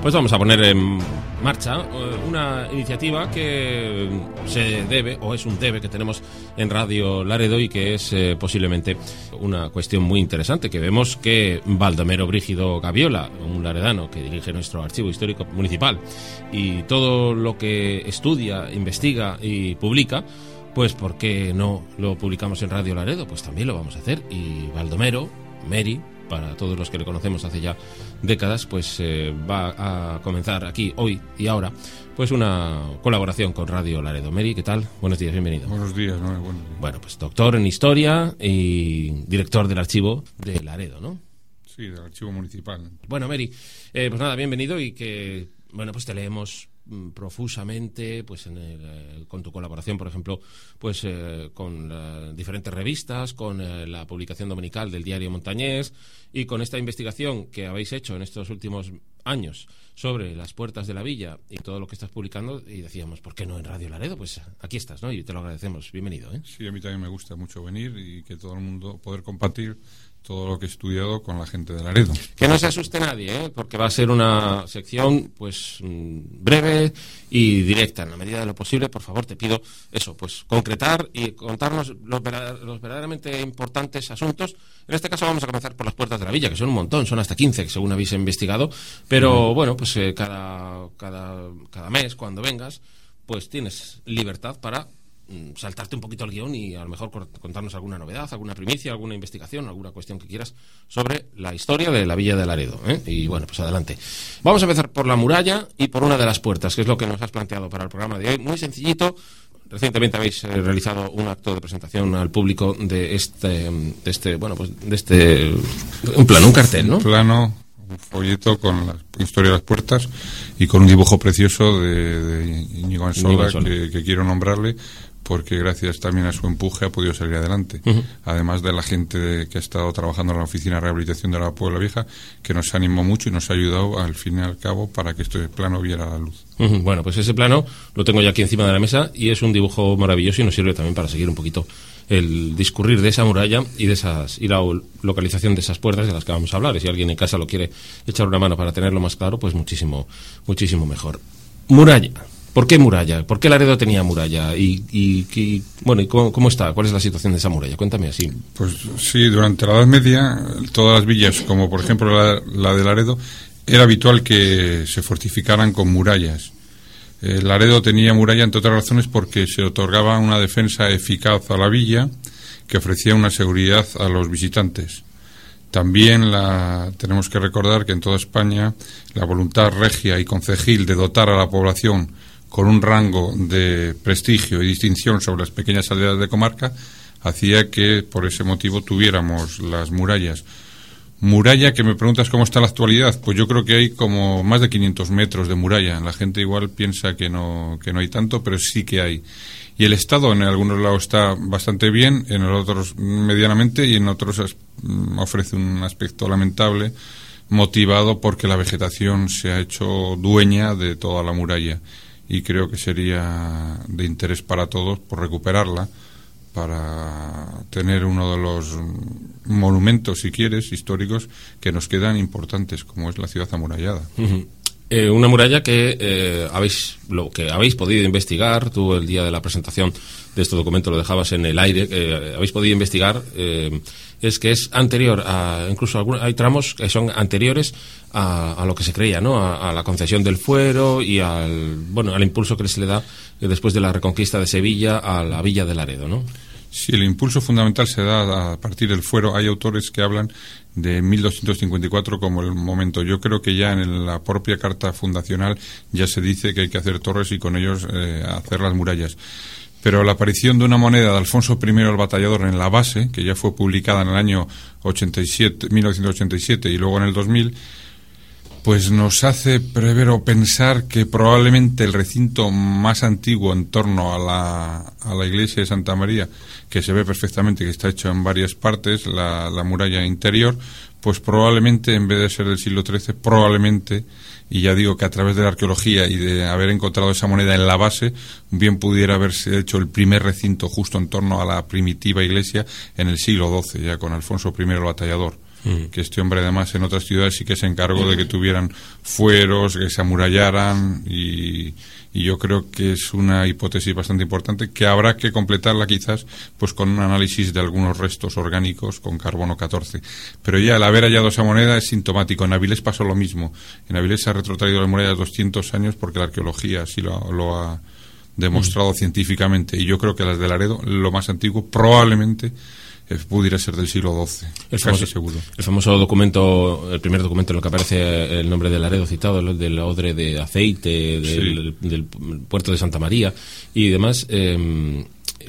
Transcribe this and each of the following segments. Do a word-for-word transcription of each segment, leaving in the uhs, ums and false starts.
Pues vamos a poner en marcha una iniciativa que se debe, o es un debe que tenemos en Radio Laredo y que es eh, posiblemente una cuestión muy interesante, que vemos que Baldomero Brígido Gaviola, un laredano que dirige nuestro Archivo Histórico Municipal, y todo lo que estudia, investiga y publica, pues ¿por qué no lo publicamos en Radio Laredo? Pues también lo vamos a hacer. Y Baldomero, Mary, para todos los que le conocemos hace ya décadas, pues eh, va a comenzar aquí, hoy y ahora, pues una colaboración con Radio Laredo. Mary, ¿qué tal? Buenos días, bienvenido. Buenos días, ¿no? Buenos días. Bueno, pues doctor en Historia y director del Archivo de Laredo, ¿no? Sí, del Archivo Municipal. Bueno, Mary, eh, pues nada, bienvenido y que, bueno, pues te leemos profusamente, pues en el, eh, con tu colaboración, por ejemplo, pues eh, con uh, diferentes revistas, con eh, la publicación dominical del Diario Montañés y con esta investigación que habéis hecho en estos últimos años sobre las puertas de la villa y todo lo que estás publicando, y decíamos, ¿por qué no en Radio Laredo? Pues aquí estás, ¿no? Y te lo agradecemos. Bienvenido, ¿eh? Sí, a mí también me gusta mucho venir y que todo el mundo poder compartir todo lo que he estudiado con la gente de Laredo. Que no se asuste nadie, ¿eh? Porque va a ser una sección pues breve y directa. En la medida de lo posible, por favor, te pido eso, pues concretar y contarnos los, verdad, los verdaderamente importantes asuntos. En este caso vamos a comenzar por las puertas de la villa, que son un montón, son hasta quince, según habéis investigado. Pero mm. bueno, pues eh, cada, cada, cada mes, cuando vengas, pues tienes libertad para saltarte un poquito el guión y a lo mejor contarnos alguna novedad, alguna primicia, alguna investigación, alguna cuestión que quieras sobre la historia de la Villa de Laredo, ¿eh? Y bueno, pues adelante. Vamos a empezar por la muralla y por una de las puertas, que es lo que nos has planteado para el programa de hoy. Muy sencillito. Recientemente habéis eh, realizado un acto de presentación al público de este, de este, bueno, pues de este, un plano, un cartel, ¿no? Un plano, un folleto con la historia de las puertas y con un dibujo precioso de, de Íñigo Ansola, que, que quiero nombrarle, porque gracias también a su empuje ha podido salir adelante. Uh-huh. Además de la gente de, que ha estado trabajando en la Oficina de Rehabilitación de la Puebla Vieja, que nos animó mucho y nos ha ayudado al fin y al cabo para que este plano viera la luz. Uh-huh. Bueno, pues ese plano lo tengo ya aquí encima de la mesa y es un dibujo maravilloso y nos sirve también para seguir un poquito el discurrir de esa muralla y de esas y la localización de esas puertas de las que vamos a hablar. Y si alguien en casa lo quiere echar una mano para tenerlo más claro, pues muchísimo, muchísimo mejor. Muralla. ¿Por qué muralla? ¿Por qué Laredo tenía muralla? Y, y, y bueno, ¿y cómo, cómo está? ¿Cuál es la situación de esa muralla? Cuéntame así. Pues sí, durante la Edad Media, todas las villas, como por ejemplo la, la de Laredo, era habitual que se fortificaran con murallas. Eh, Laredo tenía muralla, entre otras razones, porque se otorgaba una defensa eficaz a la villa, que ofrecía una seguridad a los visitantes. También la, tenemos que recordar que en toda España la voluntad regia y concejil de dotar a la población con un rango de prestigio y distinción sobre las pequeñas aldeas de comarca, hacía que por ese motivo tuviéramos las murallas. Muralla, que me preguntas cómo está la actualidad, pues yo creo que hay como más de quinientos metros de muralla. La gente igual piensa que no, que no hay tanto, pero sí que hay. Y el estado en algunos lados está bastante bien, en otros medianamente y en otros ofrece un aspecto lamentable, motivado porque la vegetación se ha hecho dueña de toda la muralla. Y creo que sería de interés para todos por recuperarla, para tener uno de los monumentos, si quieres, históricos que nos quedan importantes, como es la ciudad amurallada. Uh-huh. Eh, una muralla que eh, habéis lo que habéis podido investigar. Tú el día de la presentación de este documento lo dejabas en el aire, eh, habéis podido investigar, eh, es que es anterior a, incluso algunos, hay tramos que son anteriores a, a lo que se creía, ¿no? A, a la concesión del fuero y al, bueno, al impulso que se le da eh, después de la reconquista de Sevilla a la Villa de Laredo, ¿no? Sí, el impulso fundamental se da a partir del fuero. Hay autores que hablan de mil doscientos cincuenta y cuatro como el momento. Yo creo que ya en la propia carta fundacional ya se dice que hay que hacer torres y con ellos eh, hacer las murallas. Pero la aparición de una moneda de Alfonso primero el Batallador en la base, que ya fue publicada en el año ochenta y siete, mil novecientos ochenta y siete y luego en el dos mil, pues nos hace prever o pensar que probablemente el recinto más antiguo en torno a la, a la iglesia de Santa María, que se ve perfectamente que está hecho en varias partes, la, la muralla interior, pues probablemente en vez de ser del siglo trece, probablemente, y ya digo que a través de la arqueología y de haber encontrado esa moneda en la base, bien pudiera haberse hecho el primer recinto justo en torno a la primitiva iglesia en el siglo doce, ya con Alfonso primero el Batallador. mm. que este hombre además en otras ciudades sí que se encargó de que tuvieran fueros, que se amurallaran, y, y yo creo que es una hipótesis bastante importante que habrá que completarla quizás pues con un análisis de algunos restos orgánicos con carbono catorce. Pero ya el haber hallado esa moneda es sintomático. En Avilés pasó lo mismo. En Avilés se ha retrotraído las murallas doscientos años porque la arqueología así lo, lo ha demostrado mm. científicamente, y yo creo que las de Laredo, lo más antiguo, probablemente eh, pudiera ser del siglo doce, el casi famoso, seguro. El famoso documento, el primer documento en el que aparece el nombre de Laredo citado, el del odre de aceite, del, sí. del, del puerto de Santa María y demás, eh,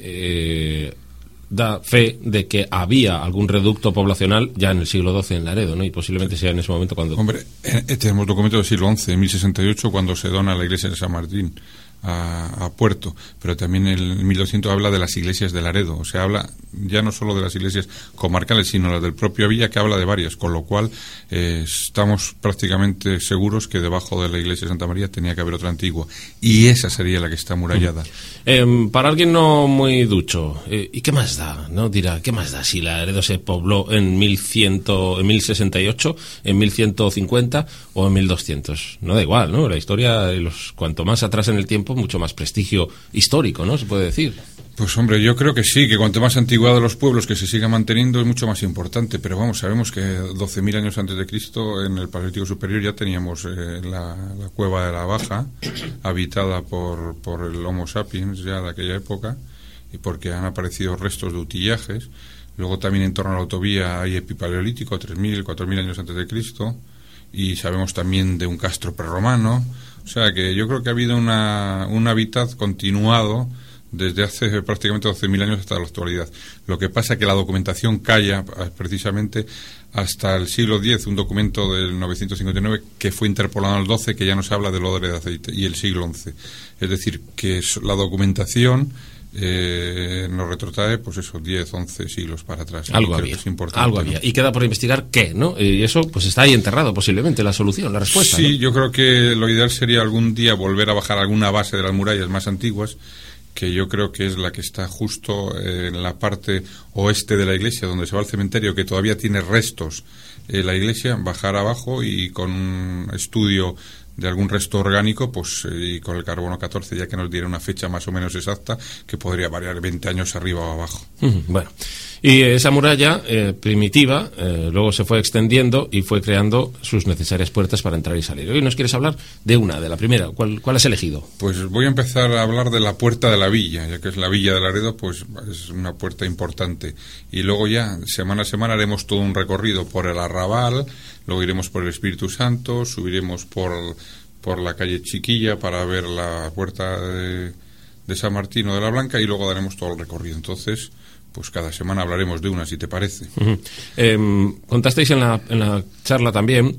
eh, da fe de que había algún reducto poblacional ya en el siglo doce en Laredo, ¿no? Y posiblemente sea en ese momento cuando... Hombre, eh, tenemos documentos del siglo once, en mil sesenta y ocho, cuando se dona la iglesia de San Martín A, a Puerto, pero también en mil doscientos habla de las iglesias de Laredo, o sea, habla ya no solo de las iglesias comarcales, sino las del propio Villa, que habla de varias, con lo cual eh, estamos prácticamente seguros que debajo de la iglesia de Santa María tenía que haber otra antigua, y esa sería la que está amurallada. Eh, para alguien no muy ducho, eh, ¿y qué más da? ¿No? Dirá, ¿qué más da si Laredo se pobló en mil cien, en mil sesenta y ocho, en mil ciento cincuenta o en mil doscientos? No da igual, ¿no? La historia, los, cuanto más atrás en el tiempo, mucho más prestigio histórico, ¿no? Se puede decir. Pues hombre, yo creo que sí, que cuanto más antigüedad de los pueblos que se siga manteniendo es mucho más importante, pero vamos, sabemos que doce mil años antes de Cristo en el Paleolítico Superior ya teníamos eh, la, la cueva de la Baja habitada por, por el Homo sapiens ya de aquella época, y porque han aparecido restos de utillajes. Luego también en torno a la autovía hay epipaleolítico, tres mil, cuatro mil años antes de Cristo, y sabemos también de un castro prerromano. O sea que yo creo que ha habido una, un hábitat continuado desde hace prácticamente doce mil años hasta la actualidad. Lo que pasa es que la documentación calla precisamente hasta el siglo diez, un documento del novecientos cincuenta y nueve que fue interpolado al doce, que ya nos habla del odre de aceite, y el siglo once. Es decir, que la documentación eh, nos retrotrae, pues eso, diez, once siglos para atrás. Algo había, es importante, algo había. ¿No? Y queda por investigar qué, ¿no? Y eso pues está ahí enterrado posiblemente, la solución, la respuesta. Sí, ¿no? Yo creo que lo ideal sería algún día volver a bajar alguna base de las murallas más antiguas, que yo creo que es la que está justo en la parte oeste de la iglesia, donde se va al cementerio, que todavía tiene restos eh, la iglesia, bajar abajo y con un estudio de algún resto orgánico, pues eh, y con el carbono catorce, ya que nos diera una fecha más o menos exacta, que podría variar veinte años arriba o abajo. Uh-huh, bueno, y esa muralla eh, primitiva eh, luego se fue extendiendo y fue creando sus necesarias puertas para entrar y salir. Hoy nos quieres hablar de una, de la primera. ¿Cuál, cuál has elegido? Pues voy a empezar a hablar de la Puerta de la Villa, ya que es la Villa de Laredo, pues es una puerta importante. Y luego ya, semana a semana, haremos todo un recorrido por el Arrabal, luego iremos por el Espíritu Santo, subiremos por, por la calle Chiquilla para ver la puerta de, de San Martín o de la Blanca, y luego daremos todo el recorrido. Entonces, pues cada semana hablaremos de una, si te parece. Uh-huh. Eh, contasteis en la, en la charla también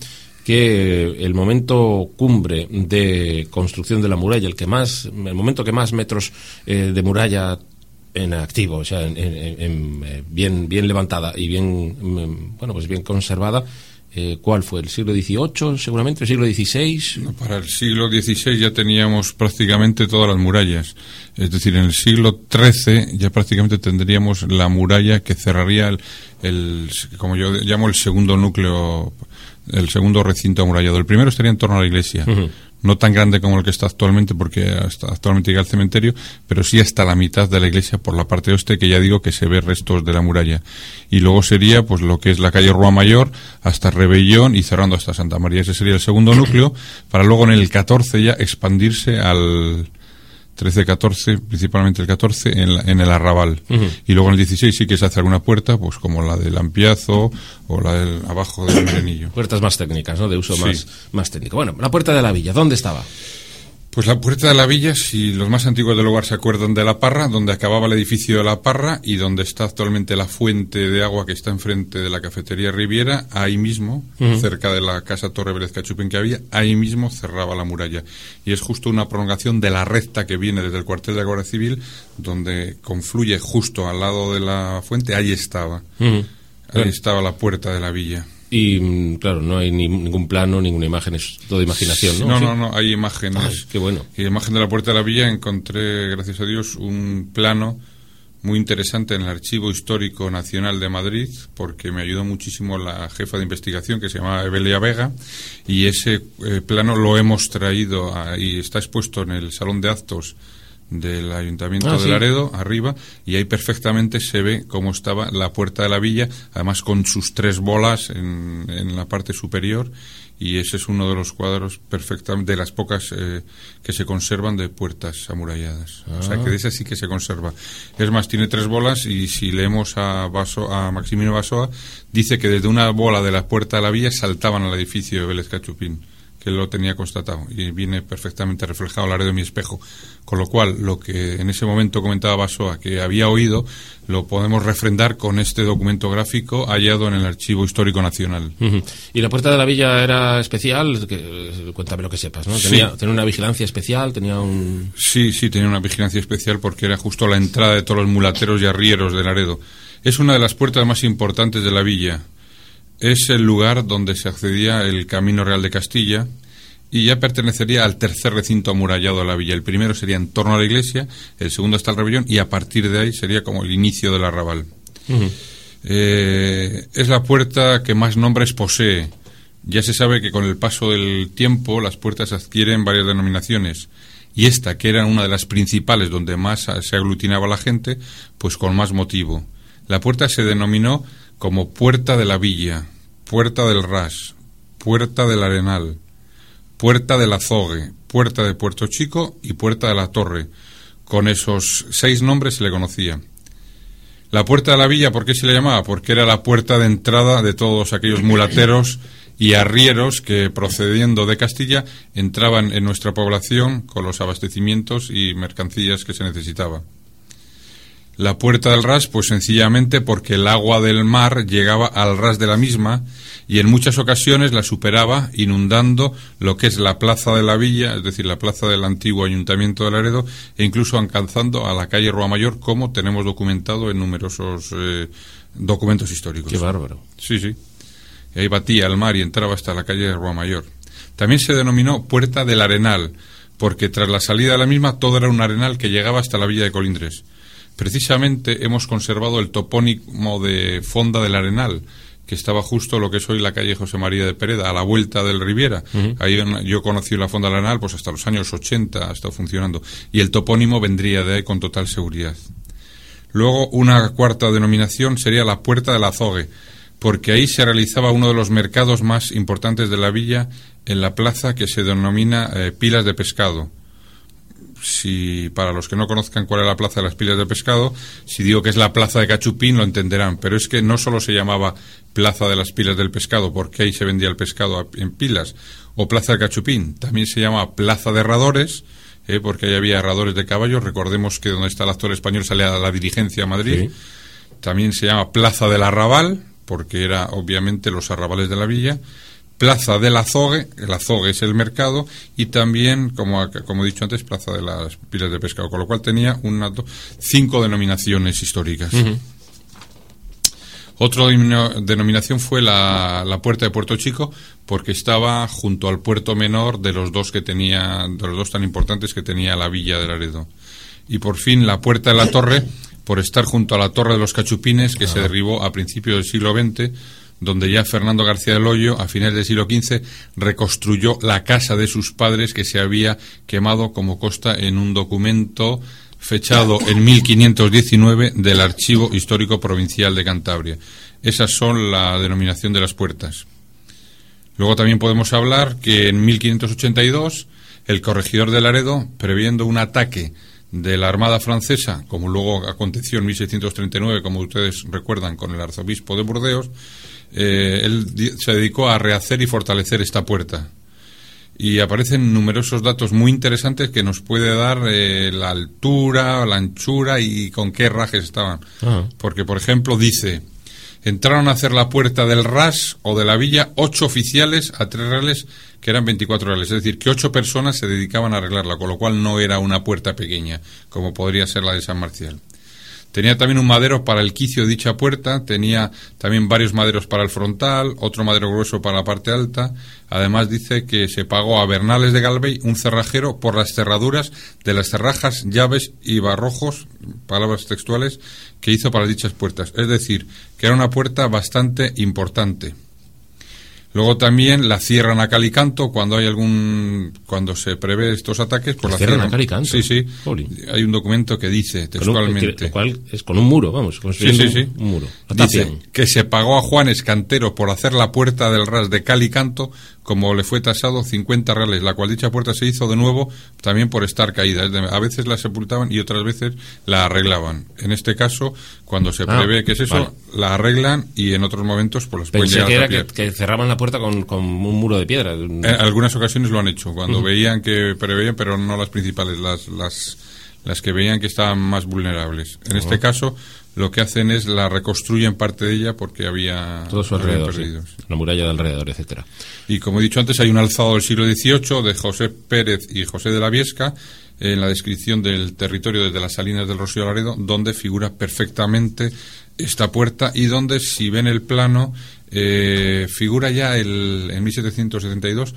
que el momento cumbre de construcción de la muralla, el que más, el momento que más metros eh, de muralla en activo, o sea, en, en, en, en, bien, bien levantada y bien, en, bueno, pues bien conservada, eh, ¿cuál fue? ¿El siglo dieciocho, seguramente? ¿El siglo dieciséis? No, para el siglo dieciséis ya teníamos prácticamente todas las murallas. Es decir, en el siglo trece ya prácticamente tendríamos la muralla que cerraría el, el como yo llamo, el segundo núcleo, el segundo recinto amurallado. El primero estaría en torno a la iglesia. Uh-huh. No tan grande como el que está actualmente, porque hasta actualmente llega al cementerio, pero sí hasta la mitad de la iglesia por la parte oeste, que ya digo que se ve restos de la muralla. Y luego sería pues lo que es la calle Rua Mayor hasta Rebellón y cerrando hasta Santa María. Ese sería el segundo núcleo, para luego en el catorce ya expandirse al trece, catorce, principalmente el catorce, en, la, en el Arrabal. Uh-huh. Y luego en el dieciséis sí que se hace alguna puerta, pues como la del Ampiazo o la del abajo del Milenillo. Puertas más técnicas, ¿no? De uso sí. más, más técnico. Bueno, la Puerta de la Villa, ¿dónde estaba? Pues la Puerta de la Villa, si los más antiguos del lugar se acuerdan de la Parra, donde acababa el edificio de la Parra y donde está actualmente la fuente de agua que está enfrente de la cafetería Riviera, ahí mismo, uh-huh. cerca de la casa Torre Vélez Cachupen que había, ahí mismo cerraba la muralla. Y es justo una prolongación de la recta que viene desde el cuartel de la Guardia Civil, donde confluye justo al lado de la fuente, ahí estaba. Uh-huh. Ahí uh-huh. estaba la Puerta de la Villa. Y, claro, no hay ni, ningún plano, ninguna imagen, es todo imaginación, ¿no? No, ¿Sí? no, no, hay imágenes. Ah, qué bueno. Y imagen de la Puerta de la Villa encontré, gracias a Dios, un plano muy interesante en el Archivo Histórico Nacional de Madrid, porque me ayudó muchísimo la jefa de investigación, que se llamaba Evelia Vega, y ese eh, plano lo hemos traído a, y está expuesto en el Salón de Actos del Ayuntamiento ah, de ¿sí? Laredo, arriba, y ahí perfectamente se ve cómo estaba la puerta de la villa, además con sus tres bolas en, en la parte superior, y ese es uno de los cuadros perfectamente, de las pocas eh, que se conservan de puertas amuralladas. Ah. O sea, que de esa sí que se conserva. Es más, tiene tres bolas, y si leemos a, Baso, a Maximino Basoa, dice que desde una bola de la puerta de la villa saltaban al edificio de Vélez Cachupín, que él lo tenía constatado, y viene perfectamente reflejado Laredo en mi espejo. Con lo cual, lo que en ese momento comentaba Basoa, que había oído, lo podemos refrendar con este documento gráfico hallado en el Archivo Histórico Nacional. Uh-huh. ¿Y la puerta de la villa era especial? Que, cuéntame lo que sepas, ¿no? ¿Tenía, sí. ¿Tenía una vigilancia especial? ¿Tenía un...? Sí, sí, tenía una vigilancia especial porque era justo la entrada de todos los mulateros y arrieros de Laredo. Es una de las puertas más importantes de la villa. Es el lugar donde se accedía el Camino Real de Castilla, y ya pertenecería al tercer recinto amurallado de la villa. El primero sería en torno a la iglesia, el segundo hasta el Rebellón, y a partir de ahí sería como el inicio del arrabal. Uh-huh. Eh, es la puerta que más nombres posee. Ya se sabe que con el paso del tiempo las puertas adquieren varias denominaciones, y esta, que era una de las principales donde más se aglutinaba la gente, pues con más motivo. La puerta se denominó como Puerta de la Villa, Puerta del Ras, Puerta del Arenal, Puerta del Azogue, Puerta de Puerto Chico y Puerta de la Torre. Con esos seis nombres se le conocía. La Puerta de la Villa, ¿por qué se le llamaba? Porque era la puerta de entrada de todos aquellos mulateros y arrieros que, procediendo de Castilla, entraban en nuestra población con los abastecimientos y mercancías que se necesitaba. La Puerta del Ras, pues sencillamente porque el agua del mar llegaba al ras de la misma y en muchas ocasiones la superaba, inundando lo que es la plaza de la villa, es decir, la plaza del antiguo Ayuntamiento de Laredo, e incluso alcanzando a la calle Rua Mayor, como tenemos documentado en numerosos eh, documentos históricos. ¡Qué bárbaro! Sí, sí. Y ahí batía al mar y entraba hasta la calle Rua Mayor. También se denominó Puerta del Arenal, porque tras la salida de la misma todo era un arenal que llegaba hasta la villa de Colindres. Precisamente hemos conservado el topónimo de Fonda del Arenal, que estaba justo lo que es hoy la calle José María de Pereda, a la vuelta del Riviera. Uh-huh. Ahí yo conocí la Fonda del Arenal pues hasta los años ochenta, ha estado funcionando, y el topónimo vendría de ahí con total seguridad. Luego, una cuarta denominación sería la Puerta del Azogue, porque ahí se realizaba uno de los mercados más importantes de la villa, en la plaza que se denomina eh, Pilas de Pescado. Si para los que no conozcan cuál es la plaza de las Pilas de Pescado, si digo que es la plaza de Cachupín lo entenderán, pero es que no solo se llamaba plaza de las Pilas del Pescado porque ahí se vendía el pescado en pilas, o plaza de Cachupín, también se llama plaza de herradores, eh, porque ahí había herradores de caballos. Recordemos que donde está el actor español salía la diligencia a Madrid. Sí. También se llama plaza del Arrabal porque era obviamente los arrabales de la villa. Plaza del Azogue, el Azogue es el mercado, y también, como, como he dicho antes, Plaza de las Pilas de Pescado, con lo cual tenía una, cinco denominaciones históricas. Uh-huh. Otra denominación fue la, la Puerta de Puerto Chico, porque estaba junto al puerto menor de los dos que tenía, de los dos tan importantes que tenía la villa de Laredo. Y por fin la Puerta de la Torre, por estar junto a la Torre de los Cachupines, que uh-huh. se derribó a principios del siglo veinte, donde ya Fernando García del Hoyo, a finales del siglo quince, reconstruyó la casa de sus padres que se había quemado, como consta en un documento fechado en mil quinientos diecinueve del Archivo Histórico Provincial de Cantabria. Esas son la denominación de las puertas. Luego también podemos hablar que en mil quinientos ochenta y dos el corregidor de Laredo, previendo un ataque de la Armada francesa, como luego aconteció en mil seiscientos treinta y nueve, como ustedes recuerdan, con el arzobispo de Burdeos, eh, él se dedicó a rehacer y fortalecer esta puerta. Y aparecen numerosos datos muy interesantes que nos puede dar eh, la altura, la anchura y con qué rajes estaban. Uh-huh. Porque, por ejemplo, dice: entraron a hacer la puerta del ras o de la villa ocho oficiales a tres reales, que eran veinticuatro reales. Es decir, que ocho personas se dedicaban a arreglarla, con lo cual no era una puerta pequeña, como podría ser la de San Marcial. Tenía también un madero para el quicio de dicha puerta, tenía también varios maderos para el frontal, otro madero grueso para la parte alta. Además dice que se pagó a Bernales de Galvey, un cerrajero, por las cerraduras de las cerrajas, llaves y barrojos, palabras textuales, que hizo para dichas puertas. Es decir, que era una puerta bastante importante. Luego también la cierran a cal y canto cuando hay algún cuando se prevé estos ataques, pues la cierran cierran a cal y canto. Sí, sí. Jolín. Hay un documento que dice textualmente. Lo cual es con un muro, vamos, construyendo sí, sí, sí. un muro. Dice que se pagó a Juan Escantero por hacer la puerta del ras de cal y canto, como le fue tasado cincuenta reales, la cual dicha puerta se hizo de nuevo también por estar caída. A veces la sepultaban y otras veces la arreglaban. En este caso, cuando se ah, prevé que es eso, vale. la arreglan y en otros momentos pues los pueden llegar que era que, que cerraban la puerta con, con un muro de piedra. En algunas ocasiones lo han hecho, cuando uh-huh. veían que preveían, pero no las principales, las, las, las que veían que estaban más vulnerables. En uh-huh. este caso, lo que hacen es la reconstruyen parte de ella porque había todo su alrededor, perdido, sí. la muralla de alrededor, etcétera. Y como he dicho antes, hay un alzado del siglo dieciocho de José Pérez y José de la Viesca en la descripción del territorio desde las Salinas del Rocío Laredo, donde figura perfectamente esta puerta y donde, si ven el plano, eh, figura ya el, en mil setecientos setenta y dos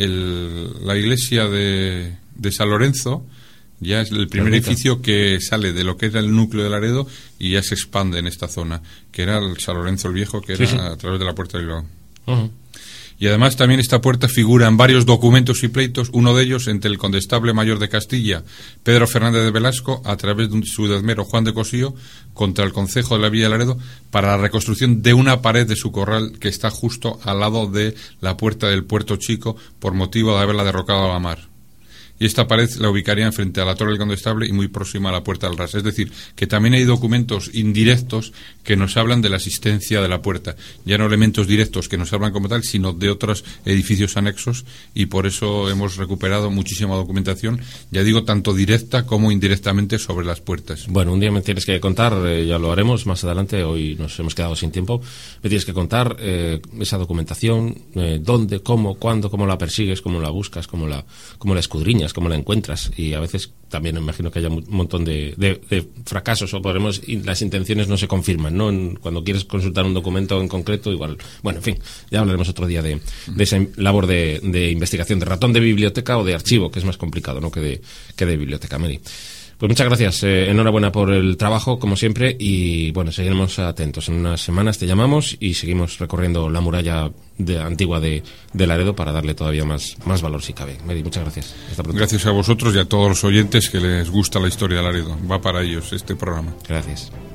el, la iglesia de, de San Lorenzo. Ya es el primer edificio que sale de lo que era el núcleo de Laredo y ya se expande en esta zona, que era el San Lorenzo el Viejo, que era sí, sí. a través de la Puerta de Bilbao. Uh-huh. Y además también esta puerta figura en varios documentos y pleitos, uno de ellos entre el condestable mayor de Castilla, Pedro Fernández de Velasco, a través de un, su dezmero Juan de Cosío, contra el concejo de la Villa de Laredo, para la reconstrucción de una pared de su corral que está justo al lado de la puerta del Puerto Chico, por motivo de haberla derrocado a la mar. Y esta pared la ubicarían frente a la Torre del Condestable y muy próxima a la Puerta del Ras. Es decir, que también hay documentos indirectos que nos hablan de la existencia de la puerta. Ya no elementos directos que nos hablan como tal, sino de otros edificios anexos, y por eso hemos recuperado muchísima documentación, ya digo, tanto directa como indirectamente sobre las puertas. Bueno, un día me tienes que contar, eh, ya lo haremos más adelante, hoy nos hemos quedado sin tiempo, me tienes que contar eh, esa documentación, eh, dónde, cómo, cuándo, cómo la persigues, cómo la buscas, cómo la, cómo la escudriñas, cómo la encuentras, y a veces también me imagino que haya un montón de, de, de fracasos, o podremos, las intenciones no se confirman, ¿no? En, cuando quieres consultar un documento en concreto, igual, bueno, en fin, ya hablaremos otro día de, de esa labor de, de investigación, de ratón de biblioteca o de archivo, que es más complicado, ¿no? que de, que de biblioteca. Mary, pues muchas gracias, eh, enhorabuena por el trabajo, como siempre, y bueno, seguiremos atentos. En unas semanas te llamamos y seguimos recorriendo la muralla de, antigua de, de Laredo para darle todavía más, más valor si cabe. Mary, muchas gracias. Hasta pronto. Gracias a vosotros y a todos los oyentes que les gusta la historia de Laredo. Va para ellos este programa. Gracias.